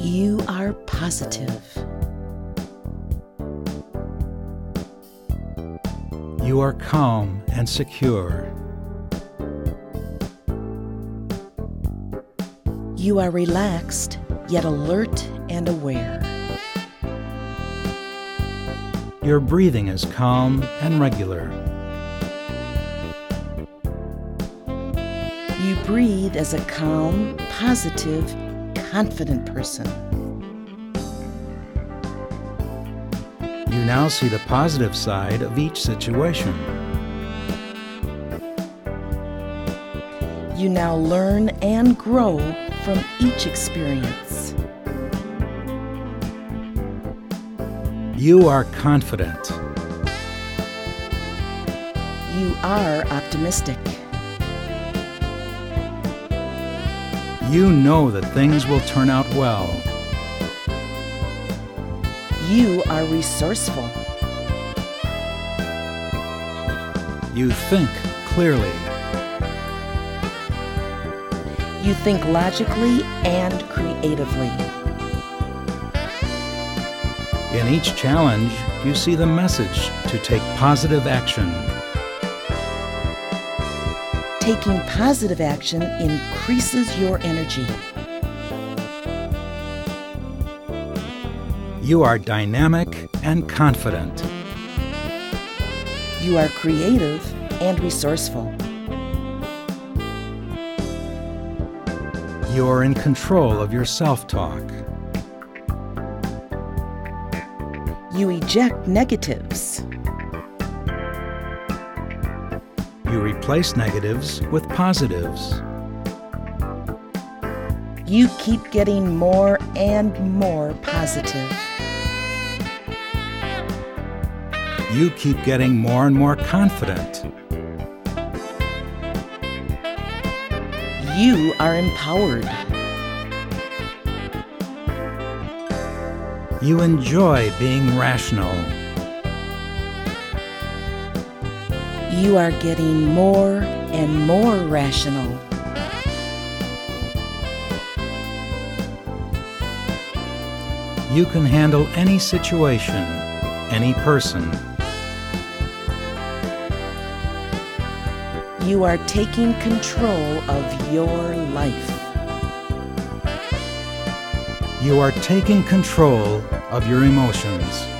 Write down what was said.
You are positive. You are calm and secure. You are relaxed, yet alert and aware. Your breathing is calm and regular. You breathe as a calm, positive, confident person. You now see the positive side of each situation. You now learn and grow from each experience. You are confident. You are optimistic. You know that things will turn out well. You are resourceful. You think clearly. You think logically and creatively. In each challenge, you see the message to take positive action. Taking positive action increases your energy. You are dynamic and confident. You are creative and resourceful. You are in control of your self-talk. You eject negatives. You replace negatives with positives. You keep getting more and more positive. You keep getting more and more confident. You are empowered. You enjoy being rational. You are getting more and more rational. You can handle any situation, any person. You are taking control of your life. You are taking control of your emotions.